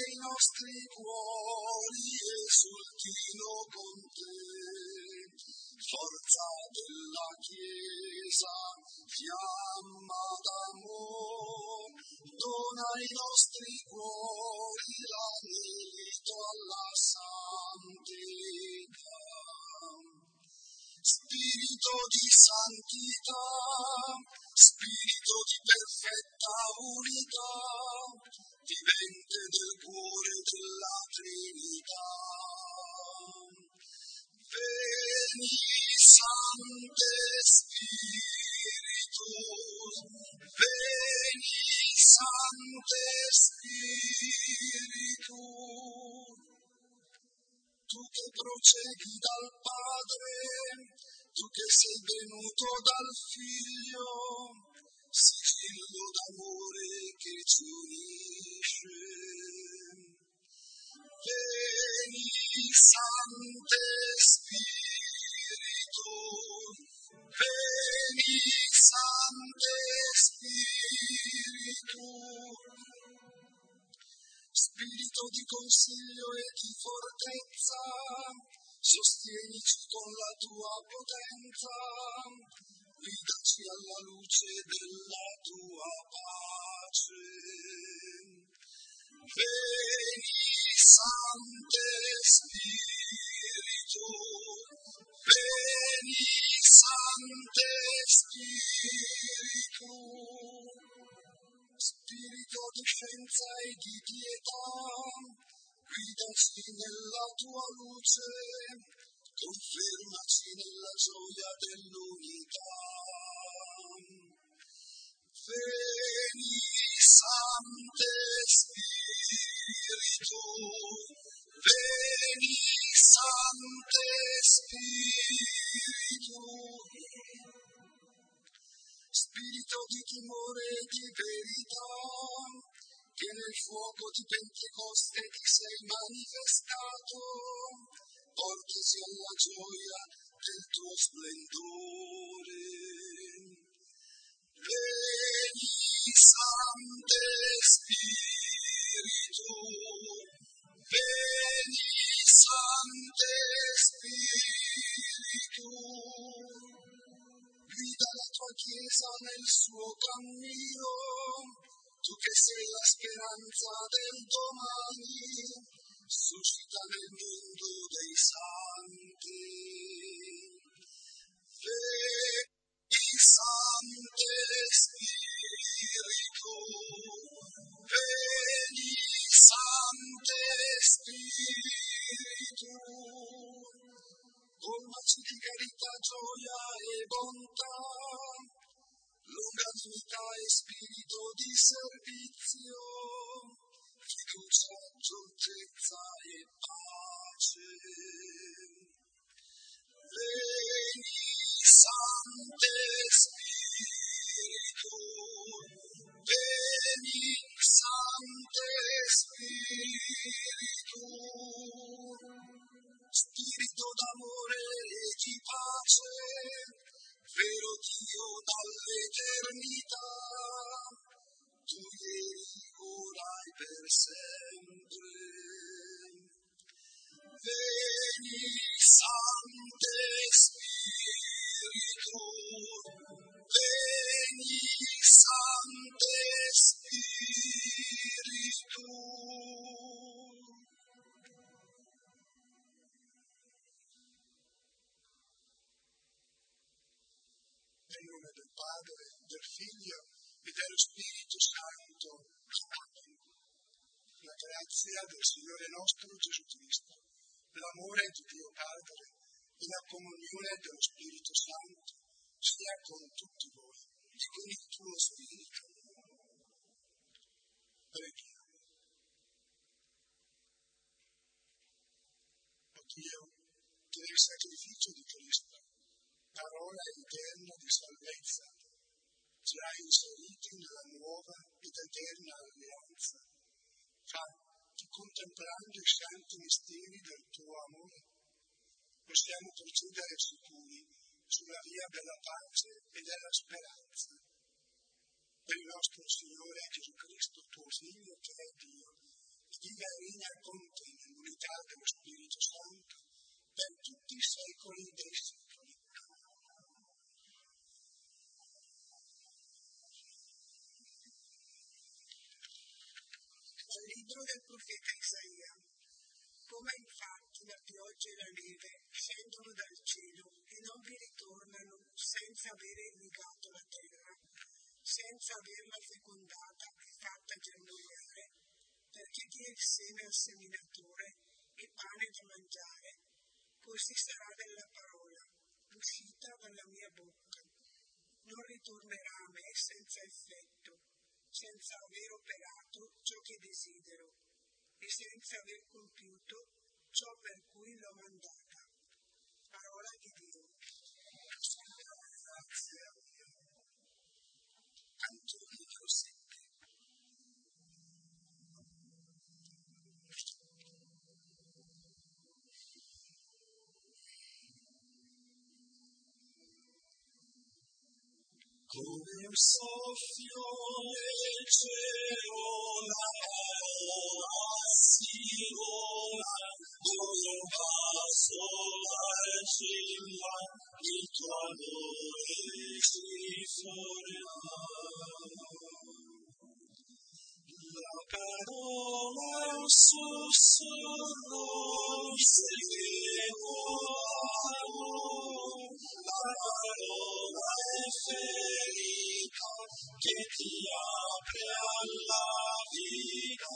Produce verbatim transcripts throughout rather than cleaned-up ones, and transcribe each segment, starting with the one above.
i nostri cuori esultino con te, forza della Chiesa, fiamma d'amore, dona ai nostri cuori l'anelito alla santità. Spirito di santità, spirito di perfetta unità, vivente del cuore della Trinità. Veni, Sante Spiritus, veni, Sante Spiritus. Tu che procedi dal Padre, tu che sei venuto dal Figlio, sigillo d'amore che ci unisce. Veni, Sante Spiritus, veni, Sante Spiritus. Spirito di consiglio e di fortezza, sostienici con la tua potenza, guidaci alla luce della tua pace. Veni, Sante Spiritus, veni, Sante Spiritus. Spirito di scienza e di pietà, guidaci nella tua luce, confermaci nella gioia dell'unità. Veni, Sante Spiritus, veni, Sante Spiritus. Spirito di timore e di verità, che nel fuoco di Pentecoste ti sei manifestato, portaci alla gioia del tuo splendore. Veni, Sante Spiritus, veni, Sante Spiritus. Guida la tua Chiesa nel suo cammino, tu che sei la speranza del domani, suscita nel mondo dei santi. Veni, Sante Spiritus, veni, Sante Spiritus. Colmaci di carità, gioia e bontà, longanimità e spirito di servizio, fiducia, gioiezza e pace. Veni, Sante Spiritus, veni, Sante Spiritus. Spirito d'amore e di pace, vero Dio dall'eternità, tu ieri, ora e per sempre. Veni, Sante Spiritus, veni, Sante Spiritus. Nel nome del Padre, del Figlio e dello Spirito Santo. Amen. La grazia del Signore nostro Gesù Cristo, l'amore di Dio Padre e la comunione dello Spirito Santo sia con tutti voi e con il tuo Spirito. Preghiamo. O Dio, che nel sacrificio di Cristo, parola eterna di salvezza, ci hai inseriti nella nuova ed eterna alleanza. Fa che contemplando i santi misteri del tuo amore, possiamo procedere sicuri sulla via della pace e della speranza. Per il nostro Signore Gesù Cristo, tuo Figlio, che è Dio, vive e regna con te nell'unità dello Spirito Santo per tutti i secoli dei secoli. Dal libro del profeta Isaia. Come infatti la pioggia e la neve scendono dal cielo e non vi ritornano senza aver irrigato la terra, senza averla fecondata e fatta germogliare, perché dia il seme al seminatore e pane da mangiare, così sarà della parola, uscita dalla mia bocca. Non ritornerà a me senza effetto, senza aver operato ciò che desidero e senza aver compiuto ciò per cui l'ho mandata. Parola di Dio. Grazie a Dio. Canto numero sette. Come un soffio nel cielo la parola si vola, come un vaso l'argilla, il tuo amore si forma. La parola è un sussurro segreto, la parola è ferita che ti apre alla vita.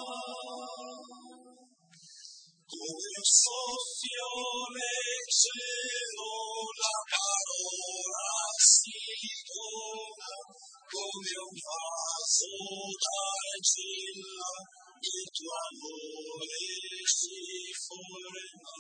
Come un soffio nel cielo la parola si dona, come un vaso d'argilla il tuo amore si forma.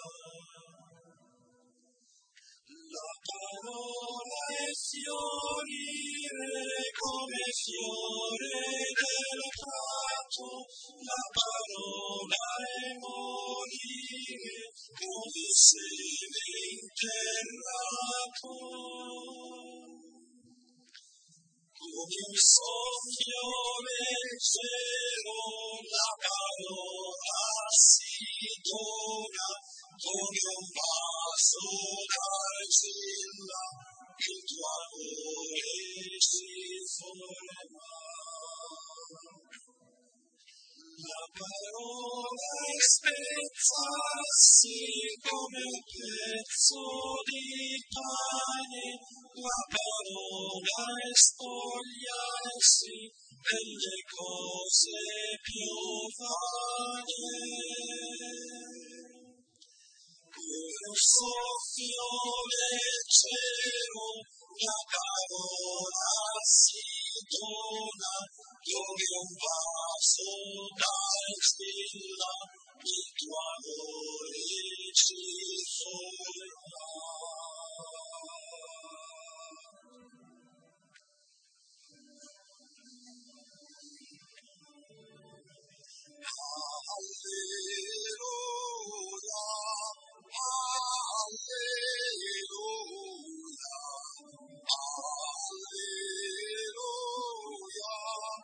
La parola è fiorire come fiore del prato, la parola è morire come seme interrato. Come un soffio nel cielo la parola si dona, come un vaso d'argilla il tuo amore si forma. La parola è spezzarsi come un pezzo di pane, la parola è spogliarsi delle cose più vane. Come un soffio nel cielo la parola si dona, come un vaso d'argilla il tuo amore si forma. Alleluia, alleluia, alleluia,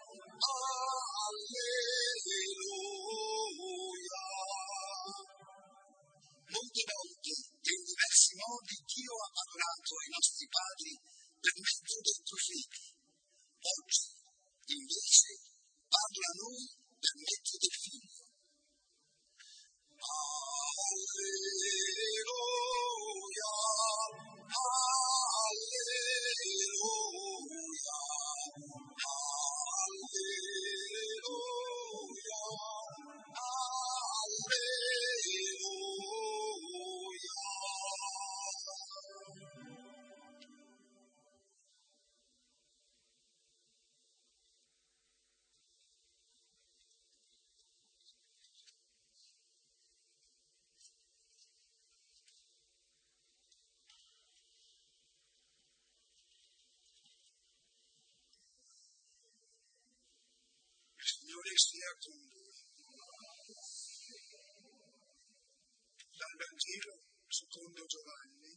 alleluia. Molte volte, in diversi modi, Dio ha parlato ai nostri padri per mezzo dei profeti. Oggi, invece, parla a noi per mezzo del Figlio. Alleluia, alleluia, alleluia, Il Signore sia con voi. Dal Vangelo secondo Giovanni.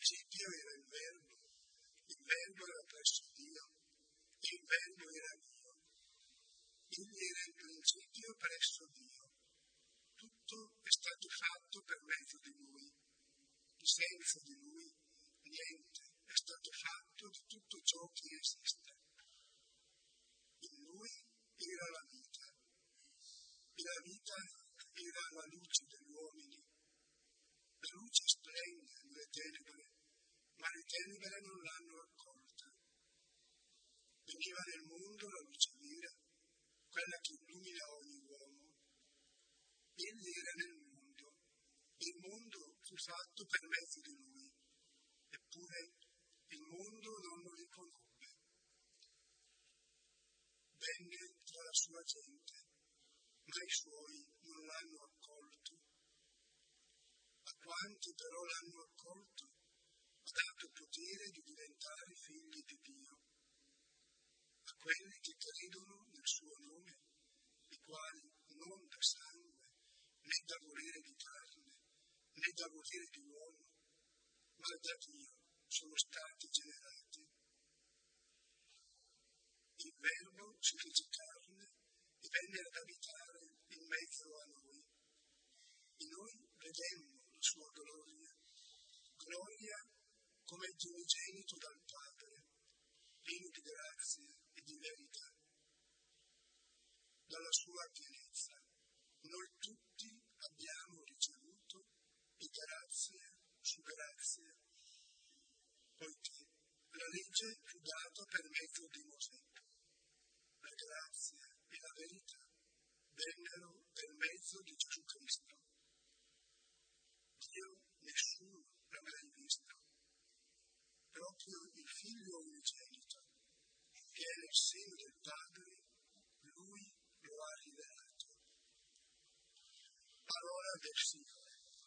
principio era il Verbo, il Verbo era presso Dio, e il Verbo era Dio. Egli era il principio presso Dio. Tutto è stato fatto per mezzo di Lui. Senza di Lui niente è stato fatto di tutto ciò che esiste. In Lui era la vita, e la vita era la luce degli uomini. La luce splende nelle tenebre, ma le tenebre non l'hanno accolta. Veniva nel mondo la luce vera, quella che illumina ogni uomo. Egli era nel mondo, e il mondo fu fatto per mezzo di Lui, eppure il mondo non lo riconobbe. Venne tra la sua gente, ma i suoi non l'hanno accolto. A quanti però l'hanno accolto, ha dato potere di diventare figli di Dio. A quelli che credono nel suo nome, i quali non da sangue, né da volere di carne, né da volere di uomo, ma da Dio sono stati generati. Il Verbo si fece carne e venne ad abitare in mezzo a noi. E noi vedemmo la sua gloria, gloria come il primogenito dal Padre, pieno di grazia e di verità. Dalla sua pienezza noi tutti abbiamo ricevuto e grazia su grazia, poiché la legge fu data per mezzo di Mosè. La grazia e la verità vennero per mezzo di Gesù Cristo. Dio nessuno l'ha mai visto. Proprio il Figlio unigenito, che è nel seno del Padre, Lui lo ha rivelato. Parola del Signore.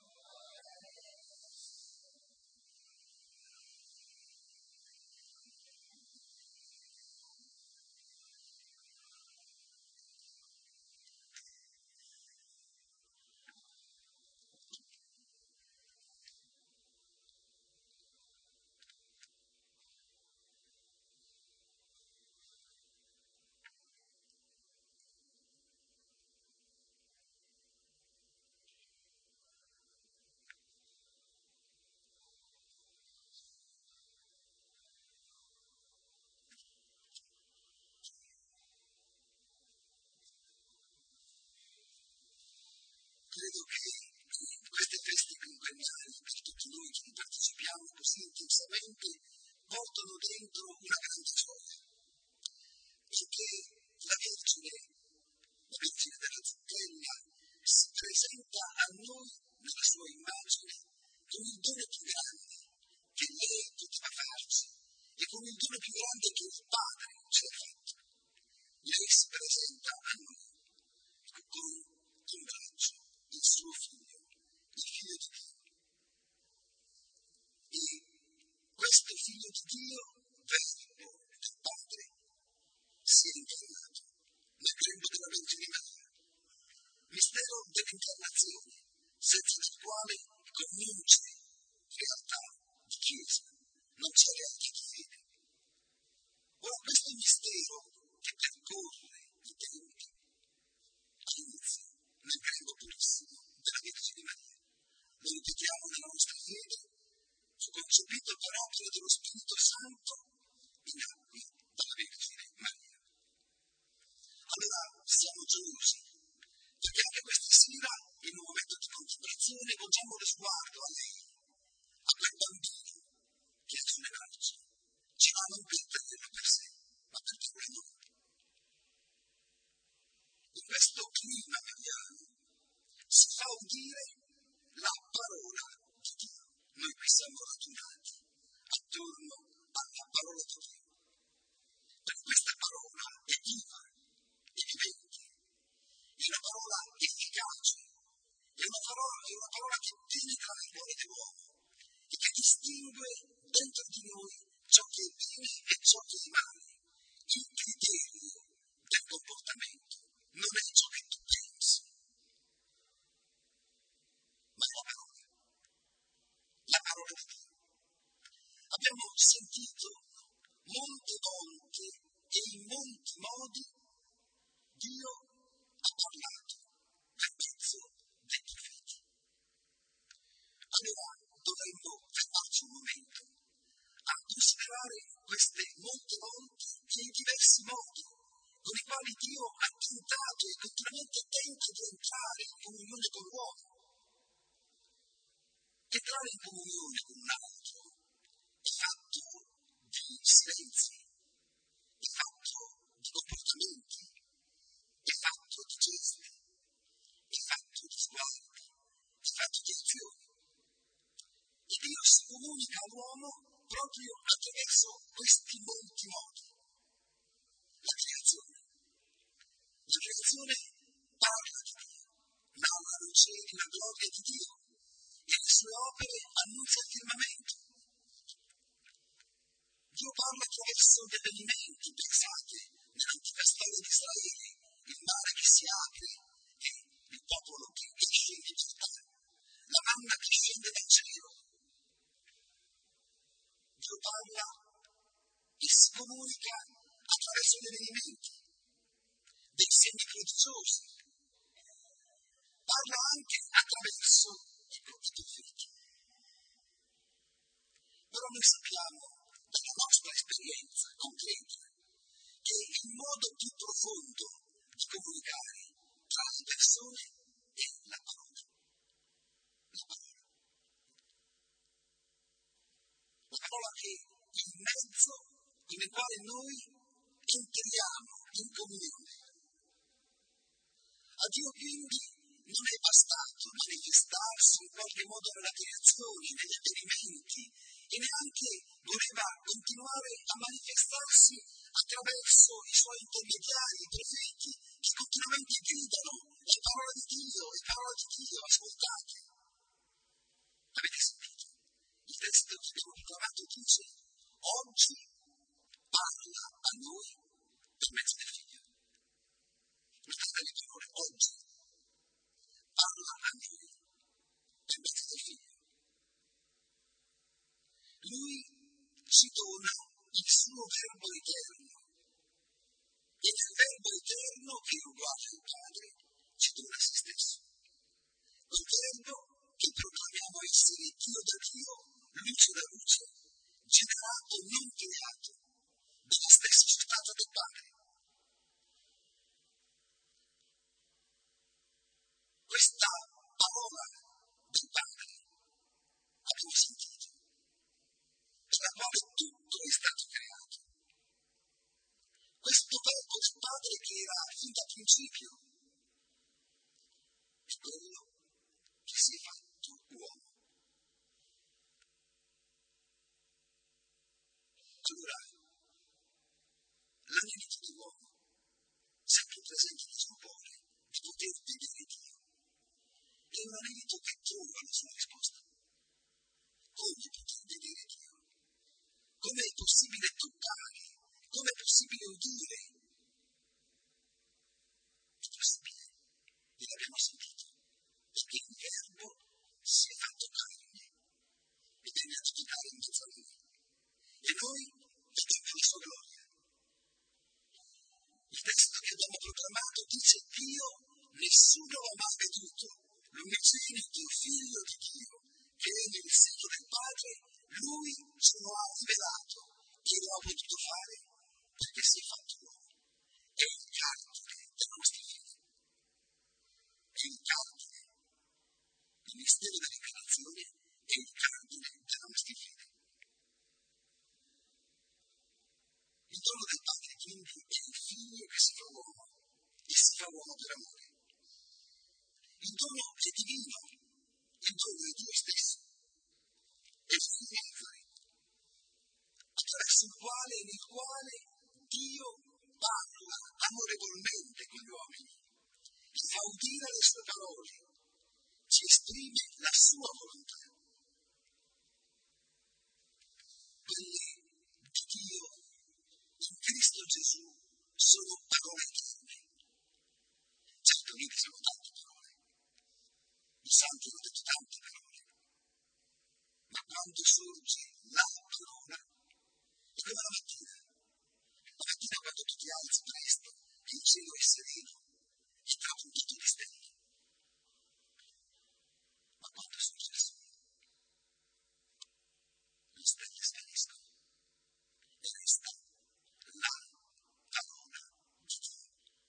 Credo che queste feste quinquennali, per tutti noi che partecipiamo così intensamente, portano dentro una grande gioia. Perché la Vergine, la Vergine della Zucchellia, si presenta a noi nella sua immagine con il dono più grande che lei poteva farci e con il dono più grande che il Padre ci ha fatto. Lei si presenta a noi con un braccio, il suo figlio, il figlio di Dio. E questo figlio di Dio, Verbo del Padre, si è incarnato nel grembo della Vergine Maria. Mistero dell'incarnazione, senza il quale non c'è realtà di Chiesa, non c'è realtà di fede. Ora questo mistero che percorre i tempi inizia nel grembo purissimo della Vergine Maria. Lo ripetiamo nella nostra fede, fu concepito per opera dello Spirito Santo in nacque dalla Vergine Maria. Allora siamo gioiosi, perché anche questa sera, in un momento di contemplazione, volgiamo lo sguardo a lei, a quel bambino che è sulle braccia, ci va non per tenerlo per sé, ma per tenere noi. In questo clima mariano si fa udire la parola di Dio. Noi qui siamo radunati attorno alla parola di Dio. Perché questa parola è viva, è vivente, è una parola efficace, è una parola, è una parola che penetra nel cuore dell'uomo e che distingue dentro di noi ciò che è bene e ciò che è male. Il criterio del comportamento non è ciò che tu pensi, ma è la parola, la parola di Dio. sentito molte volte e in molti modi Dio ha parlato per mezzo dei profeti. Allora dovremmo fermarci un momento a considerare queste molte volte e in diversi modi con i quali Dio ha tentato e continuamente tenta di entrare in comunione con l'uomo. Entrare in comunione con un altro è fatto di silenzi, è fatto di comportamenti, è fatto di gesti, è fatto di sguardi, è fatto di azioni. E Dio si comunica all'uomo proprio attraverso questi molti modi. La creazione. La creazione parla di Dio, narra i cieli la gloria di Dio e le sue opere annuncia il firmamento. Dio parla attraverso degli elementi, pensate, nell'antica storia di Israele, il mare che si apre e il popolo che esce in Egitto, la manna che scende dal cielo. Dio parla e si comunica attraverso gli elementi, dei segni prodigiosi. Parla anche attraverso i profeti. Però noi sappiamo dalla nostra esperienza concreta che il modo più profondo di comunicare tra le persone è la parola. La parola. La parola che è il mezzo con il quale noi entriamo in comunione. A Dio quindi non è bastato manifestarsi in qualche modo nella creazione, negli avvenimenti, e neanche voleva continuare a manifestarsi attraverso i suoi intermediari, i profeti, che continuamente gridano le parole di Dio, le parole di Dio, ascoltate. Avete sentito? Il testo che abbiamo proclamato dice: oggi parla a noi per mezzo del Figlio. Guardate le parole, oggi parla a noi per mezzo del Figlio. Lui ci dona il suo verbo eterno e nel verbo eterno che è uguale al Padre ci dona se stesso. Quel verbo che proclamiamo essere Dio da Dio, luce da luce, generato non creato, della stessa sostanza del Padre. Questa parola del Padre abbiamo sentito, per la quale tutto è stato creato. Questo verbo del Padre che era fin da principio è quello che si è fatto uomo. Allora, l'anelito dell'uomo, sempre presente nel suo cuore, di poter vedere Dio, è un anelito che trova la sua risposta. Come poter vedere Dio? Come è possibile toccare? Come è possibile udire? È possibile, e l'abbiamo sentito, perché il verbo si è fatto carne e viene a abitare in mezzo a noi. E noi vediamo la sua gloria. Il testo che abbiamo proclamato dice: Dio nessuno l'ha mai veduto, l'unigenito figlio di Dio, che è nel seno del Padre, lui ce lo ha rivelato e lo ha potuto fare perché si è fatto uomo. È il cardine della nostra fede. È il cardine. Il mistero dell'incarnazione è il cardine della nostra fede. Il dono del Padre quindi è il figlio che si fa uomo e si fa uomo per amore. Il dono è divino, il dono è Dio stesso, è il figlio attraverso il quale e nel quale Dio parla amorevolmente con gli uomini, gli fa udire le sue parole, ci esprime la sua volontà. Quelle di Dio in Cristo Gesù sono parole eterne. Certo, noi diciamo tante parole, i santi hanno detto tante parole, ma quando sorge la parola, come la mattina. La mattina quando tu ti alzi presto, che il cielo è sereno, è trapuntato di stelle. Ma quando sorge il sole, le stelle spariscono e resta la parola di Dio.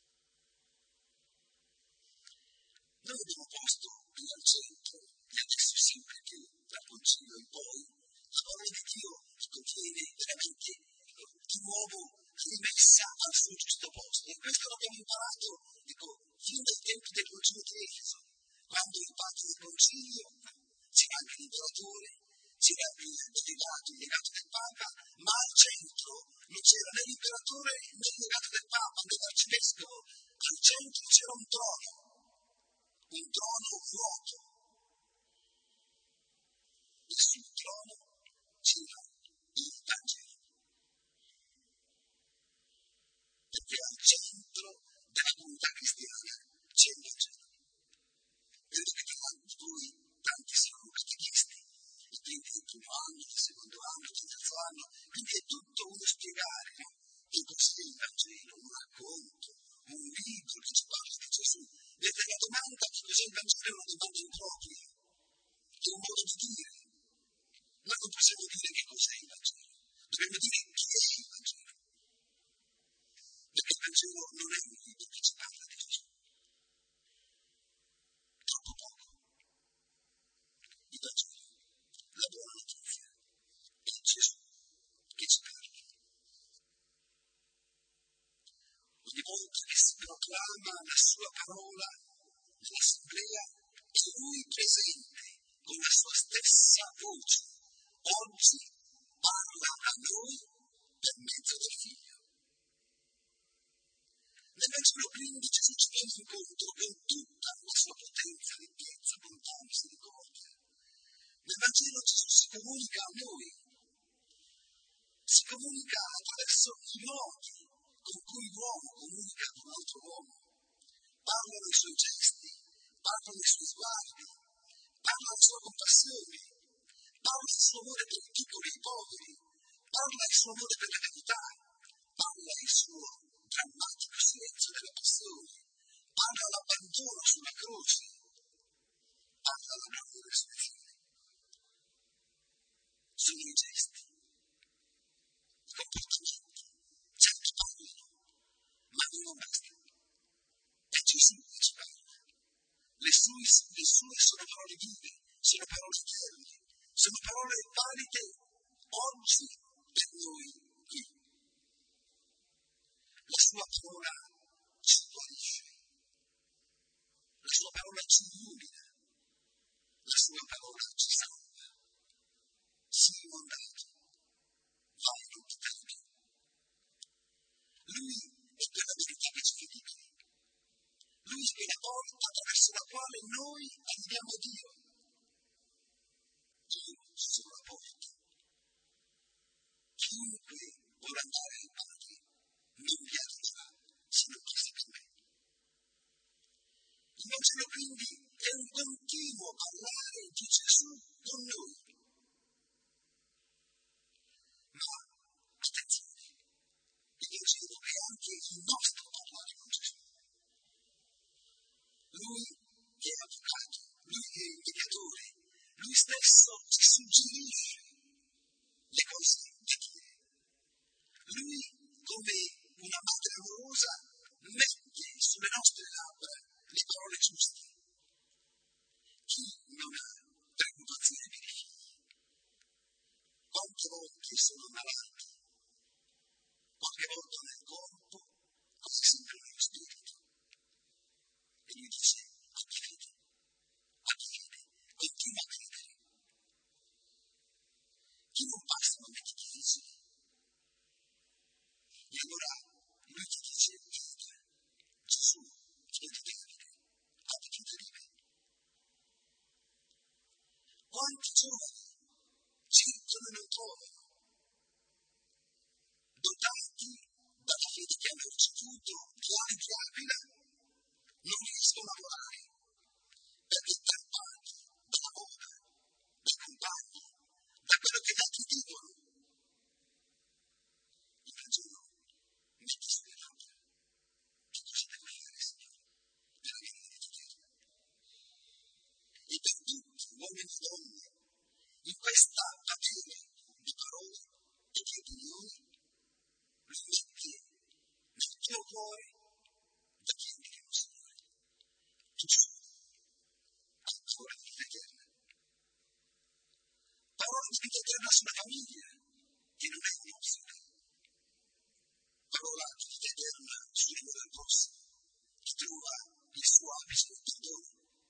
Noi abbiamo posto qui al centro, e adesso sempre più dal Concilio in poi, la parola di Dio che viene veramente di nuovo rimessa al suo giusto posto. E questo l'abbiamo imparato, ecco, fin dai tempi del Concilio di Efeso, quando il padre del Concilio c'era anche l'imperatore, c'era il delegato, il legato del Papa, ma al centro non c'era né l'imperatore né il legato del Papa né l'arcivescovo, al centro c'era un trono, un trono vuoto, e sul trono c'era il Vangelo. Perché al centro della comunità cristiana c'è il Vangelo. Vedo che tra voi tanti sono catechisti, i primi del primo anno, del secondo anno, del terzo anno, quindi è tutto uno spiegare, no? Che cos'è il Vangelo, un racconto, un libro che ci parla di Gesù. Vedete, la domanda che cos'è il Vangelo è una domanda impropria, è un modo di dire. Noi non possiamo dire che cos'è il Vangelo, dobbiamo dire chi è il Vangelo. Perché il Vangelo non è un libro che ci parla di Gesù. Troppo poco. Il Vangelo, la buona notizia, è Gesù che ci parla. Ogni volta che si proclama la sua parola nell'assemblea, è lui presente con la sua stessa voce. Oggi parla a noi per mezzo del Figlio. Nel Vangelo quindi Gesù ci viene incontro con tutta la sua potenza, ricchezza, bontà, misericordia. Nel Vangelo Gesù si comunica a noi, si comunica attraverso i modi con cui l'uomo comunica con l'altro uomo. Parlano i suoi gesti, parlano i suoi sguardi, parla la sua compassione, parla il suo amore per i piccoli e i poveri, parla il suo amore per la verità, parla il suo drammatico silenzio della passione, parla l'abbandono sulla croce, parla la morte e resurrezione. Sono i gesti, i comportamenti, certo parlano, ma non basta. È Gesù che ci parla. Le sue, le sue sono parole vive, sono parole eterne, sono parole valide oggi per noi qui. La sua parola ci guarisce, la sua parola ci illumina, la sua parola ci salva. Sii inondato, vai non ti tanchi. Lui è quella verità che ci fidibile. Lui è quella porta attraverso la quale noi arriviamo a Dio. Io sono la porta. Chiunque vuole andare al Padre non vi arriverà se non passa per me. Il Vangelo quindi è un continuo parlare di Gesù con noi. Ma attenzione, il Vangelo è anche il nostro parlare con Gesù. Lui che è avvocato, lui che è il mediatore, lui stesso ci suggerisce le cose da dire. Lui, come una madre amorosa, mette sulle nostre labbra le parole giuste. Chi non ha preoccupazione per i figli? Quante volte sono malati, qualche volta nel corpo, quasi sempre nello spirito. E lui dice, abbi fede, abbi fede, continua a credere. Chi non passa momenti difficili? E allora lui ti dice, viva, Gesù, figlio di Davide, abbi fede di me. Quanti giovani cercano e non trovano, dotati dalla fede che hanno ricevuto, piani di Aquila, non riescono a lavorare perché tappati dalla moda, dai compagni, da quello che gli altri dicono. famiglia che non è un'opzione. Parola di vita eterna sull'uomo del prossimo, che trova il suo apice nel perdono.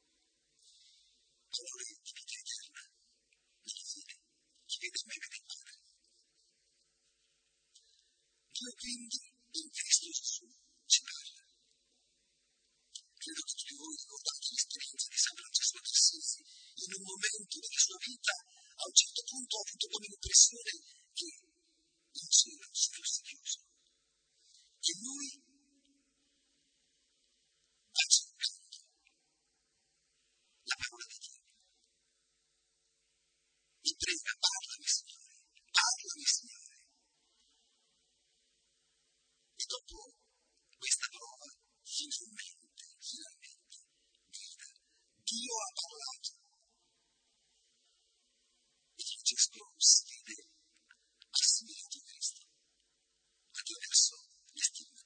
Parole di vita eterna, nella fine, chi vede me vede il Padre. Dio quindi in Cristo Gesù ci parla. Credo che tutti voi ricordate l'esperienza di San Francesco d'Assisi. In un momento della sua vita, a un certo punto ha avuto come impressione che il cielo si fosse chiuso, che lui va cercando la parola di Dio. Mi prega, parlami Signore, parlami Signore. E dopo questa prova, finalmente, finalmente, grida, Dio ha parlato. E Francesco si vede assimilato a Cristo, attraverso le stigmate.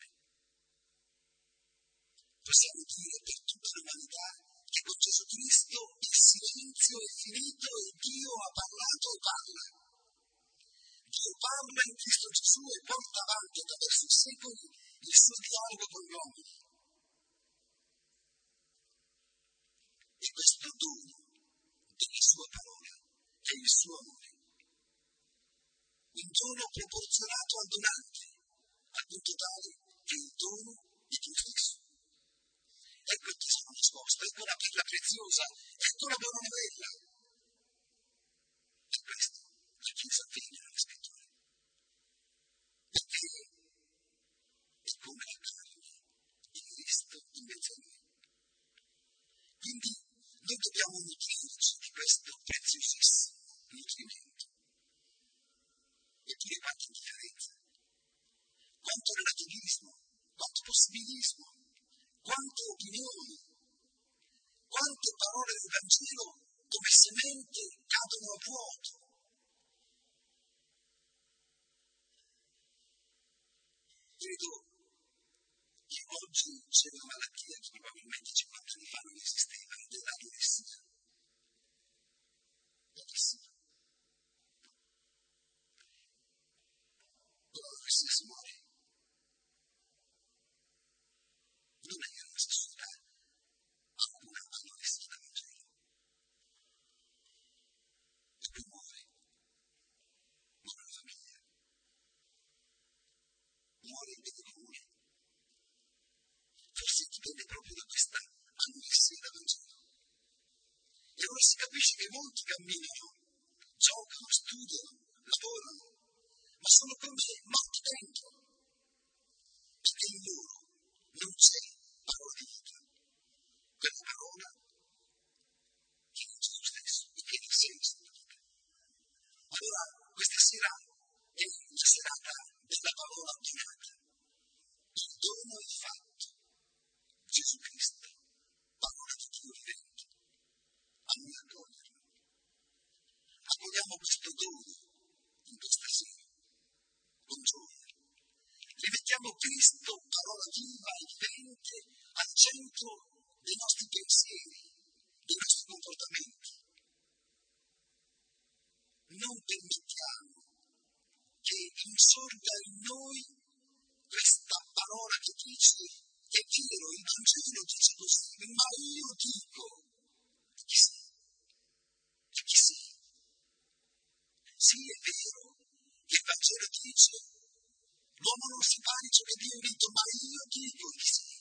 Possiamo dire per tutta l'umanità che con Gesù Cristo il silenzio è finito e Dio ha parlato e parla. Dio parla in Cristo Gesù e porta avanti attraverso i secoli il suo dialogo con gli uomini. E questo dono della sua parola è il suo amore. Un dono proporzionato al donante, al punto tale che il dono è Dio stesso. Ecco il tesoro nascosto, ecco la perla preziosa, ecco la buona novella. E questo la Chiesa viene nelle scritture. Perché è come la carne di Cristo in mezzo a noi. Quindi noi dobbiamo nutrirci di questo preziosissimo nutrimento. Eppure quanta indifferenza, quanto relativismo, quanto possibilismo, quante opinioni, quante parole del Vangelo come semente cadono a vuoto. Credo che oggi c'è una malattia che probabilmente cinquanta anni fa non esisteva, ed è l'anoressia. L'anoressia. Con l'anoressia si muore. Non è omosessualità, ha una anoressia da Vangelo. E poi muore. Muore la famiglia. Muore il bene comune. Forse dipende proprio da questa anoressia da Vangelo. E ora si capisce che molti camminano, giocano, studiano, lavorano, ma sono come morti dentro, perché in loro non c'è parola di vita, quella parola che è Gesù stesso e che è il senso della vita. Allora questa sera è la serata della parola ordinata. Il dono è fatto, Gesù Cristo, parola di Dio vivente. A noi accoglierlo. Accogliamo questo dono in questa sera, con gioia. Rimettiamo Cristo, parola viva e vivente, al centro dei nostri pensieri, dei nostri comportamenti. Non permettiamo che insorga in noi questa parola che dice: è vero, il Vangelo dice così, ma io dico, chi sei? Chi sei? Sì, è vero, il Vangelo dice: l'uomo non si fa di ciò che Dio ha detto, ma io dico chi sei.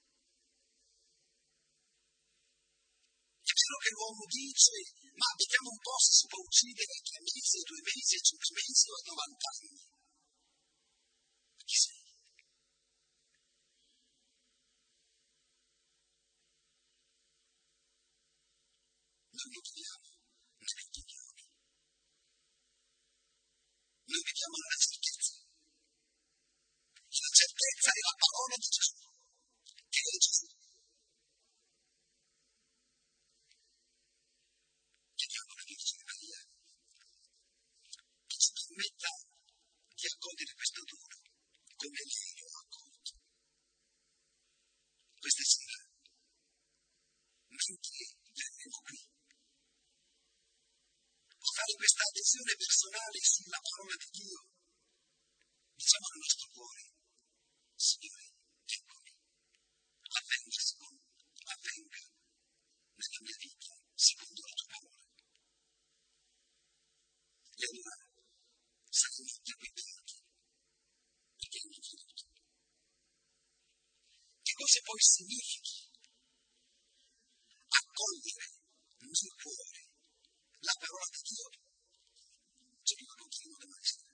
È vero che l'uomo dice: ma vediamo un po' se si può uccidere a tre mesi, a due mesi, a cinque mesi o a novanta anni. Ma chi sei? Noi non viviamo nelle opinioni. Noi viviamo nella certezza. La certezza è la parola di Gesù, che è Gesù. Chiediamo alla Vergine Maria che ci permetta di accogliere questo dono come lei lo ha accolto. Questa sera, mentre verremo qui, fare questa adesione personale sulla parola di Dio, diciamo nel nostro cuore: Signore, eccomi, avvenga secondo, avvenga nella mia vita secondo la tua parola. E allora saremo interpretati perché hanno creduto. Che cosa poi significhi accogliere nel cuore la parola di Dio? Ce lo racconteremo domani sera.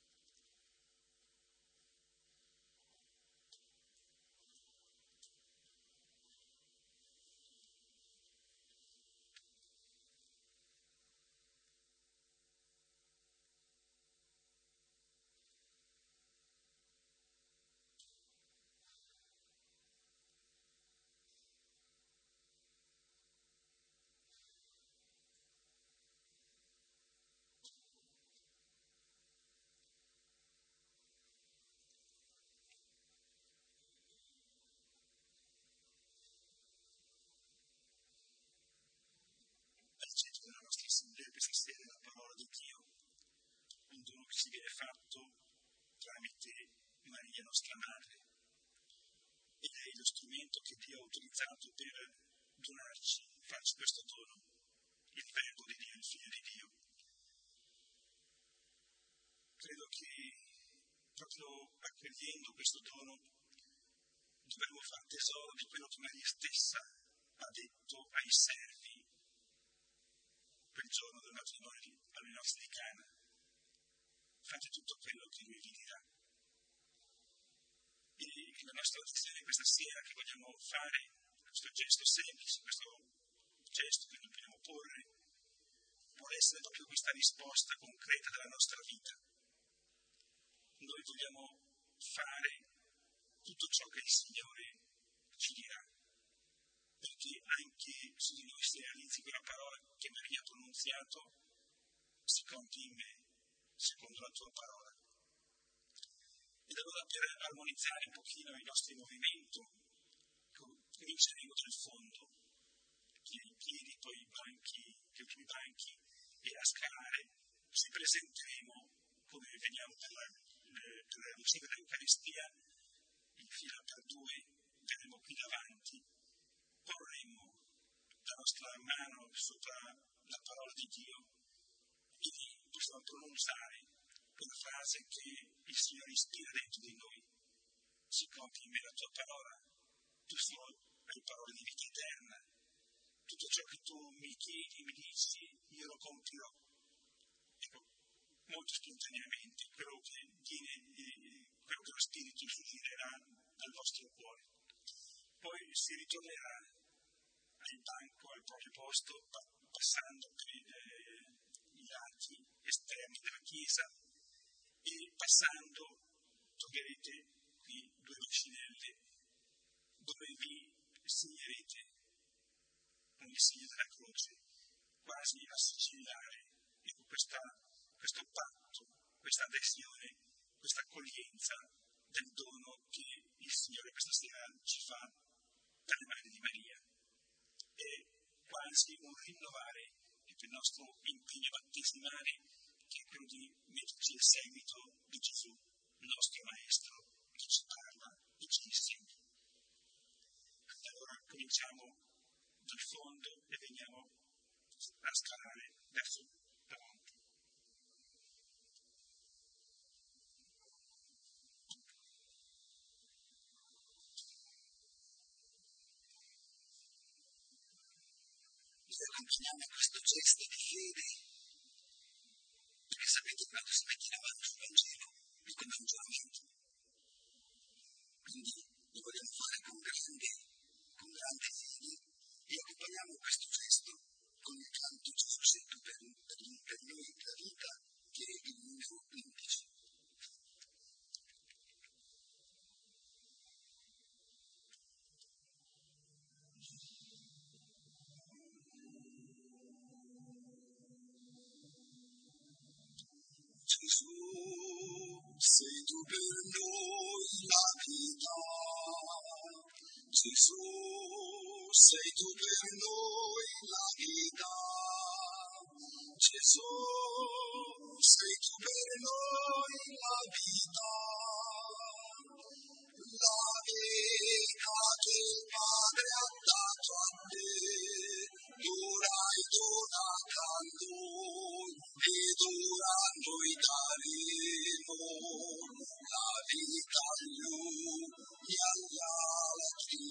Al centro della nostra assemblea questa sera è la parola di Dio, un dono che si viene fatto tramite Maria, nostra madre, ed è lo strumento che Dio ha utilizzato per donarci, farci questo dono, il Verbo di Dio, il Figlio di Dio. Credo che proprio accogliendo questo dono dovremmo far tesoro di quello che Maria stessa ha detto ai servi quel giorno del matrimonio alle nozze di Cana: fate tutto quello che lui vi dirà. E la nostra azione questa sera che vogliamo fare, questo gesto semplice, questo gesto che noi vogliamo porre, vuole essere proprio questa risposta concreta della nostra vita. Noi vogliamo fare tutto ciò che il Signore ci dirà, perché anche su di noi si realizzi quella parola che Maria ha pronunziato: si conti in me, secondo la tua parola. Ed allora, per armonizzare un pochino i nostri movimenti, cominceremo dal fondo, i piedi, poi i banchi, gli ultimi banchi, e a scalare ci presenteremo come veniamo per la, per la musica dell'Eucaristia, in fila per due, verremo qui davanti, porremo la nostra mano sopra la parola di Dio e possiamo pronunciare quella frase che il Signore ispira dentro di noi: si conti in me la tua parola, tu solo hai parole di vita eterna, tutto ciò che tu mi chiedi, mi dici, io lo compirò. Ecco, molto spontaneamente quello che viene, quello che lo Spirito suggerirà al vostro cuore. Poi si ritornerà al banco, al proprio posto, passando per eh, i lati esterni della chiesa, e passando troverete qui due bacinelle dove vi segnerete con il segno della croce, quasi a sigillare ecco, questa, questo patto, questa adesione, questa accoglienza del dono che il Signore questa sera ci fa dalle mani di Maria. È quasi un rinnovare il nostro impegno battesimale, che è quello di metterci al seguito di Gesù, il nostro Maestro, che ci parla e ci insegna. Allora cominciamo dal fondo e veniamo a scalare verso davanti. Noi accompagniamo questo gesto di fede, perché sapete, quando si mette in avanti sul Vangelo, è come un giuramento. Quindi lo vogliamo fare con grande, con grande fede, e accompagniamo questo gesto con il canto Gesù sei tu per, per, per noi la vita, che è il numero undici. Gesù, sei tu per noi la vita. Gesù, sei tu per noi la vita. Gesù, sei tu per noi la vita, la vita che il Padre ha dato a te, tu l'hai donata a noi ed ora noi daremo la vita agli uni e agli altri.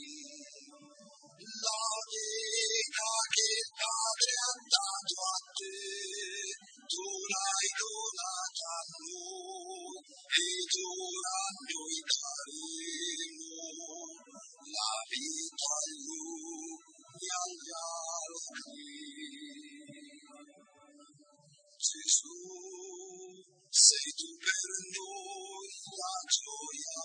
La vita che il Padre ha dato a te, tu l'hai donata a noi ed ora noi daremo la vita agli uni e agli altri. Gesù, sei tu per noi la gioia.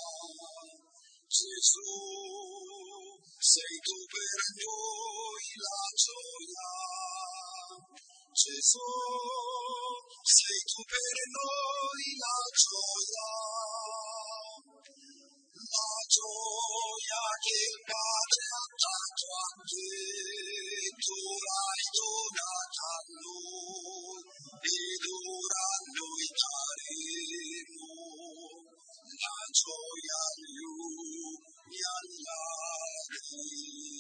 Gesù, sei tu per noi la gioia. Gesù, sei tu per noi la gioia. La gioia che il Padre ha dato a te, tu l'hai donata a noi ed ora noi daremo la gioia agli uni e agli altri.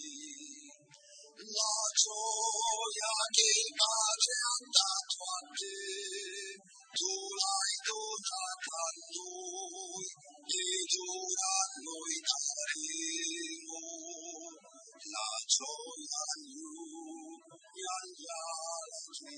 La gioia che il Padre ha dato a te, tu l'hai donata a noi ed ora noi daremo la gioia agli uni e agli altri.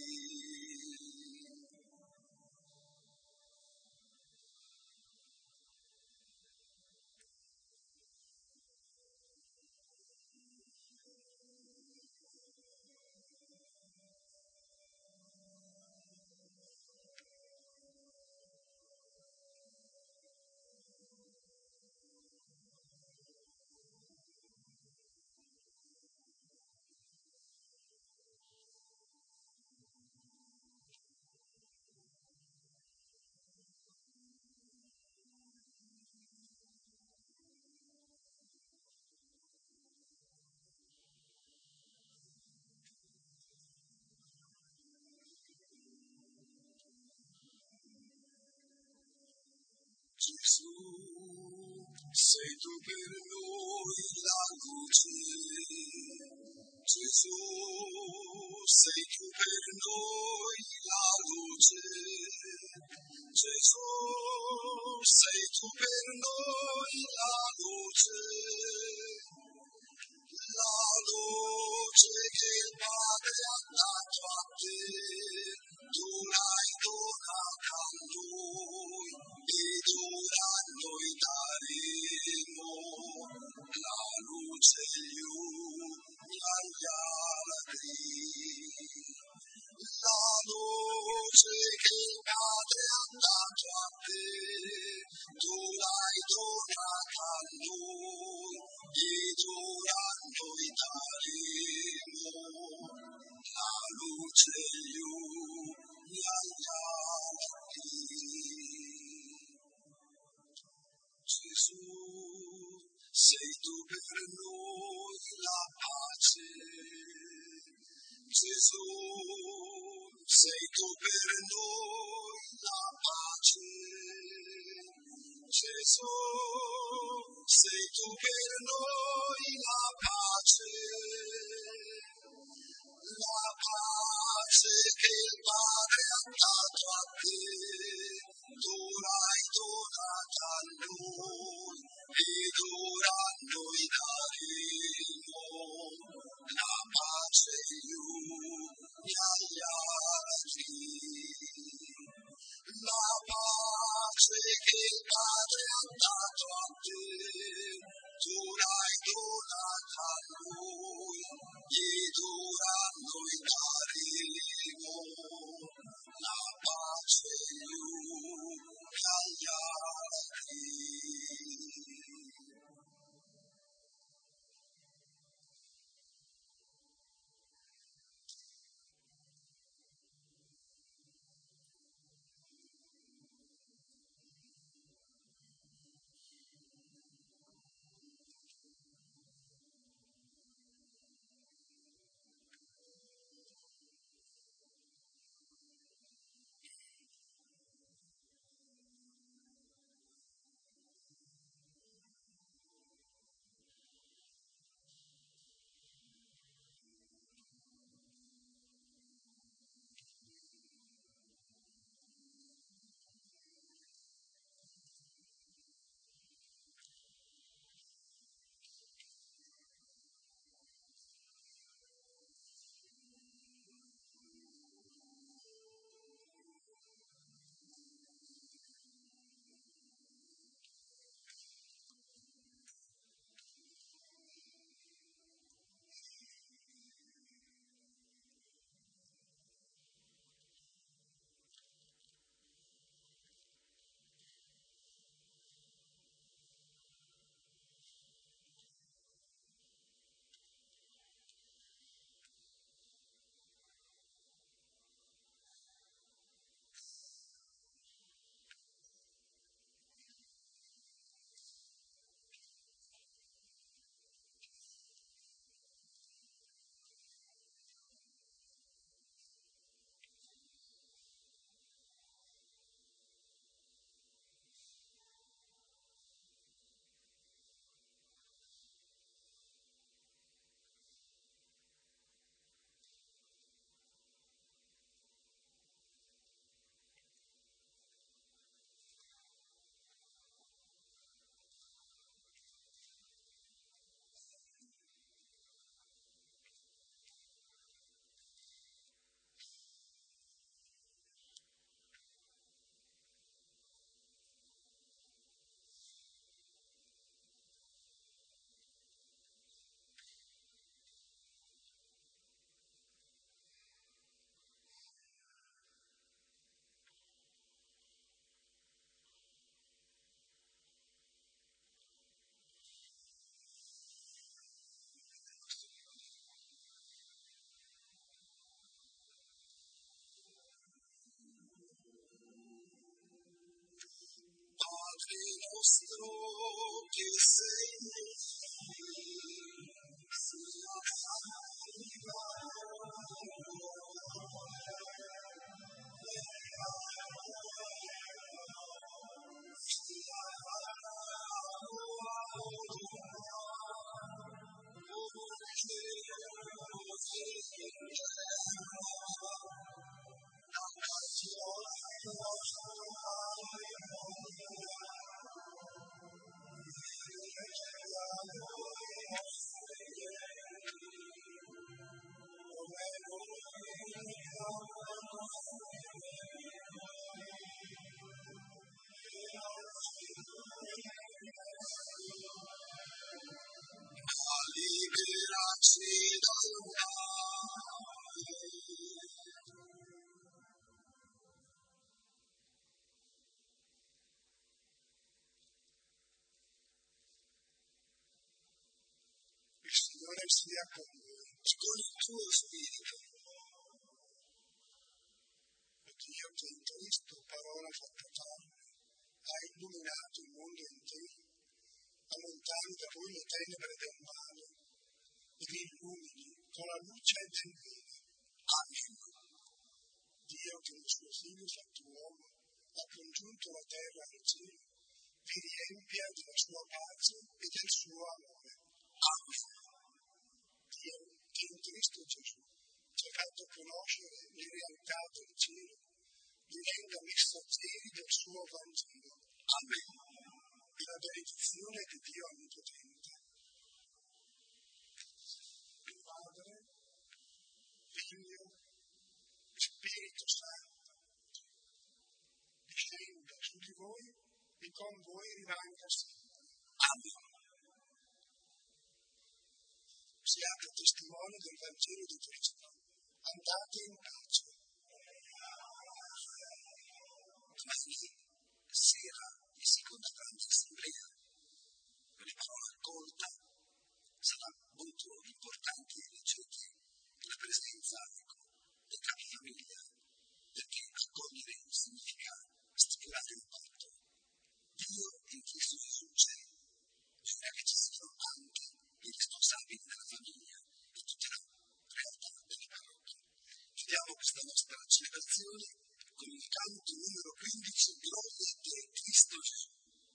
Gesù, sei tu per noi la luce. Gesù, sei tu per noi la luce. Gesù, sei tu per noi la luce. La luce che il Padre ha dato a te, tu l'hai donata a noi ed ora noi daremo la luce agli uni e agli altri. La luce che il Padre ha dato a te, tu l'hai donata a noi ed ora noi daremo la luce agli uni e agli altri. Gesù, sei tu per noi la pace. Gesù, sei tu per noi la pace. Gesù, sei tu per noi la pace. La pace che il Padre ha dato a te, tu l'hai donata a noi ed ora noi daremo la pace agli uni e agli altri. La pace che il Padre ha dato a te, tu l'hai donata a noi ed ora noi daremo la pace agli uni e agli altri. che sei liberaci dal male. Il Signore sia con voi E con il tuo spirito. e Dio che in Cristo, parola fatta carne, ha illuminato il mondo intero, allontani da voi le tenebre del male e vi illumini con la luce del bene. Amen. Dio che nel suo Figlio fatto uomo ha congiunto la terra e il cielo, vi riempia della sua pace e del suo amore. Amen. Dio che in Cristo Gesù ci ha fatto conoscere le realtà del cielo, vi renda messaggeri del suo Vangelo. Amen. E la benedizione di Dio Onnipotente, Padre, Figlio, Spirito Santo, discenda su di voi e con voi rimanga sempre. Amen. Siate testimoni del Vangelo di Cristo. Andate in pace. Domani sera, in seconda grande assemblea, per la parola accolta, sarà molto importante leggete la presenza ecco, del capifamiglia, perché accogliere significa stipulare un patto. Dio in Cristo Gesù c'è, bisogna che ci siano anche i responsabili della famiglia e tutta la realtà delle parrocchie. Chiudiamo questa nostra celebrazione con il canto numero quindici, Gloria a te, Cristo Gesù.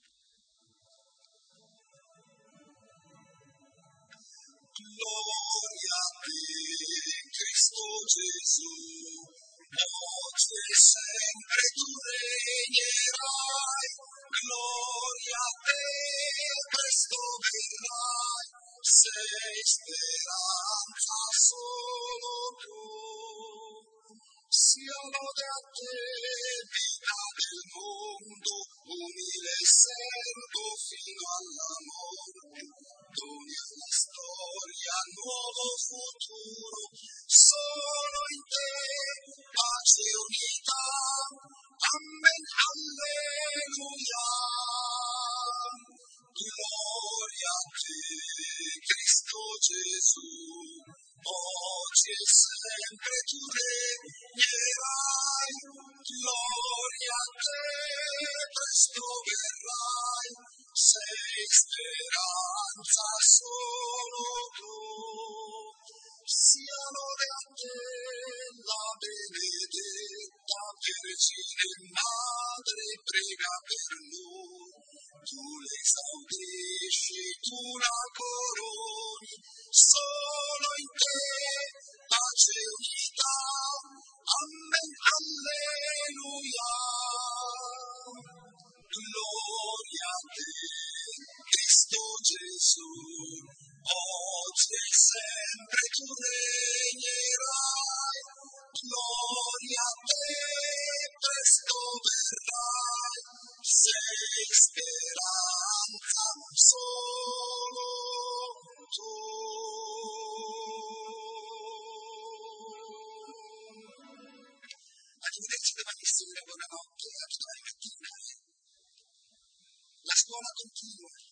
Gloria a te, Cristo Gesù, oggi e sempre tu regnerai. Gloria a te, presto verrai, sei speranza solo tu. Sia lode a te, vita del mondo, umile servo fino alla morte, doni alla storia nuovo futuro, solo in te pace e unità. Amen, alleluia. Gloria a te, Cristo Gesù, oggi e sempre tu regnerai. Gloria a te, presto verrai, sei speranza solo tu. Sia lode a te, la benedetta Vergine Madre, prega per noi. Tu l'esaudisci, tu la coroni, solo in te pace e unità. Amen, alleluia. Gloria a te, Cristo Gesù, oggi e sempre tu regnerai. Gloria a te, presto verrai, sei speranza solo tu. Arrivederci domani sera, buonanotte, a domani mattina. La scuola continua.